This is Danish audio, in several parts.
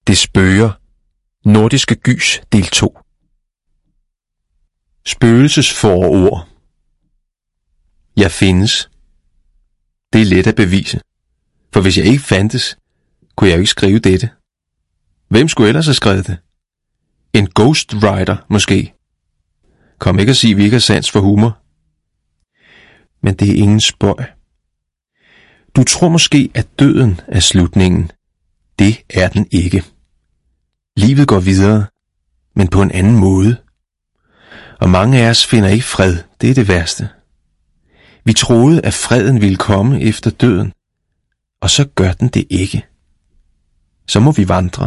Det spøger. Nordiske gys del 2. Spøgelsesforord. Jeg findes. Det er let at bevise. For hvis jeg ikke fandtes, kunne jeg jo ikke skrive dette. Hvem skulle ellers have skrevet det? En ghostwriter måske. Kom ikke at sige, at vi ikke har sans for humor. Men det er ingen spøg. Du tror måske, at døden er slutningen. Det er den ikke. Livet går videre, men på en anden måde. Og mange af os finder ikke fred. Det er det værste. Vi troede, at freden ville komme efter døden, og så gør den det ikke. Så må vi vandre.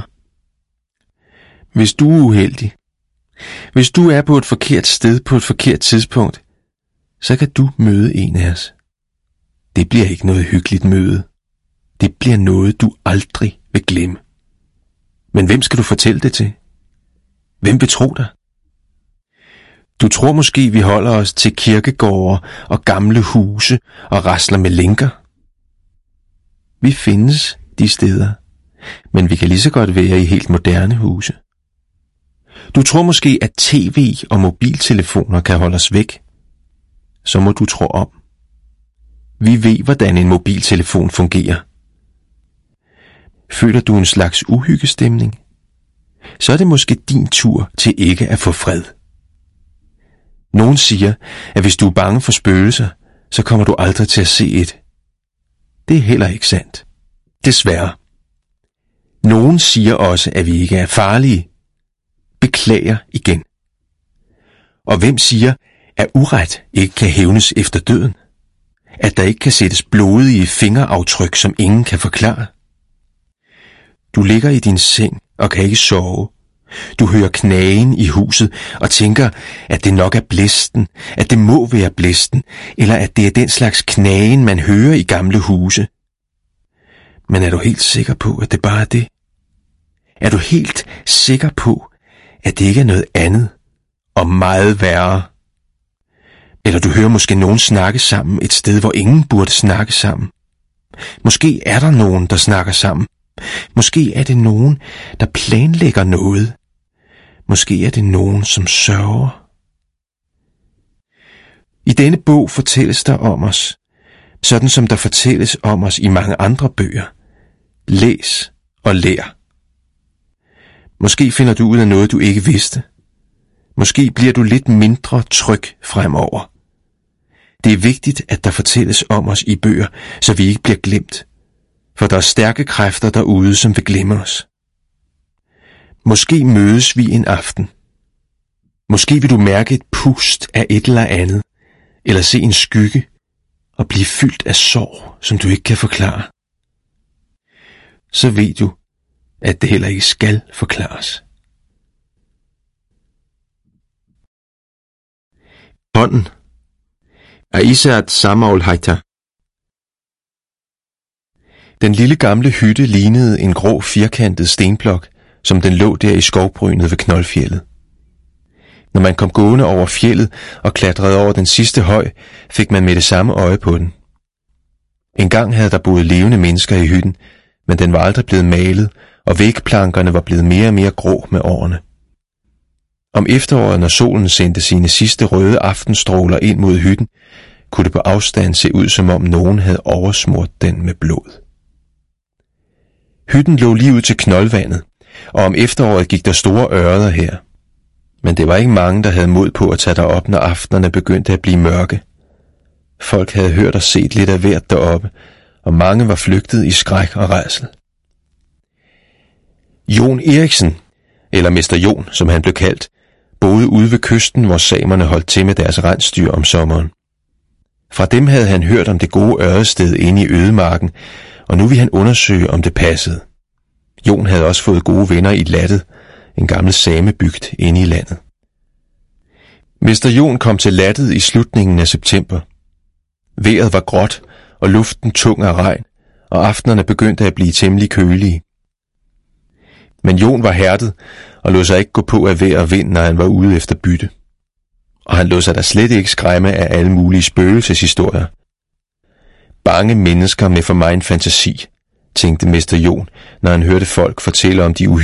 Hvis du er uheldig, hvis du er på et forkert sted på et forkert tidspunkt, så kan du møde en af os. Det bliver ikke noget hyggeligt møde. Det bliver noget, du aldrig vil glemme. Men hvem skal du fortælle det til? Hvem vil tro dig? Du tror måske, vi holder os til kirkegårde og gamle huse og rasler med lænker. Vi findes de steder, men vi kan lige så godt være i helt moderne huse. Du tror måske, at tv og mobiltelefoner kan holde os væk. Så må du tro om. Vi ved, hvordan en mobiltelefon fungerer. Føler du en slags uhyggestemning? Så er det måske din tur til ikke at få fred. Nogen siger, at hvis du er bange for spøgelser, så kommer du aldrig til at se et. Det er heller ikke sandt. Desværre. Nogen siger også, at vi ikke er farlige. Beklager igen. Og hvem siger, at uret ikke kan hævnes efter døden? At der ikke kan sættes blodige fingeraftryk, som ingen kan forklare? Du ligger i din seng og kan ikke sove. Du hører knagen i huset og tænker, at det nok er blæsten, at det må være blæsten, eller at det er den slags knagen, man hører i gamle huse. Men er du helt sikker på, at det bare er det? Er du helt sikker på, at det ikke er noget andet og meget værre? Eller du hører måske nogen snakke sammen et sted, hvor ingen burde snakke sammen. Måske er der nogen, der snakker sammen. Måske er det nogen, der planlægger noget. Måske er det nogen, som sørger. I denne bog fortælles der om os, sådan som der fortælles om os i mange andre bøger. Læs og lær. Måske finder du ud af noget, du ikke vidste. Måske bliver du lidt mindre tryg fremover. Det er vigtigt, at der fortælles om os i bøger, så vi ikke bliver glemt. For der er stærke kræfter derude, som vil glemme os. Måske mødes vi en aften. Måske vil du mærke et pust af et eller andet, eller se en skygge og blive fyldt af sorg, som du ikke kan forklare. Så ved du, at det heller ikke skal forklares. Hånden af Isaac Samuel Heiter. Den lille gamle hytte lignede en grå firkantet stenblok, som den lå der i skovbrynet ved Knoldfjeldet. Når man kom gående over fjeldet og klatrede over den sidste høj, fik man med det samme øje på den. Engang havde der boet levende mennesker i hytten, men den var aldrig blevet malet, og vægplankerne var blevet mere og mere grå med årene. Om efteråret, når solen sendte sine sidste røde aftenstråler ind mod hytten, kunne det på afstand se ud, som om nogen havde oversmurt den med blod. Hytten lå lige ud til knoldvandet, og om efteråret gik der store ørreder her. Men det var ikke mange, der havde mod på at tage derop, når aftenerne begyndte at blive mørke. Folk havde hørt og set lidt af hvert deroppe, og mange var flygtet i skræk og rædsel. Jon Eriksen, eller Mester Jon, som han blev kaldt, boede ude ved kysten, hvor samerne holdt til med deres rensdyr om sommeren. Fra dem havde han hørt om det gode ørrested inde i ødemarken, og nu ville han undersøge, om det passede. Jon havde også fået gode venner i Lattet, en gammel samebygd inde i landet. Mester Jon kom til Lattet i slutningen af september. Vejret var gråt, og luften tung af regn, og aftenerne begyndte at blive temmelig kølige. Men Jon var hærdet, og lod sig ikke gå på af vejr og vind, når han var ude efter bytte. Og han lod sig da slet ikke skræmme af alle mulige spøgelseshistorier. Bange mennesker med for megen fantasi, tænkte Mester Jon, når han hørte folk fortælle om de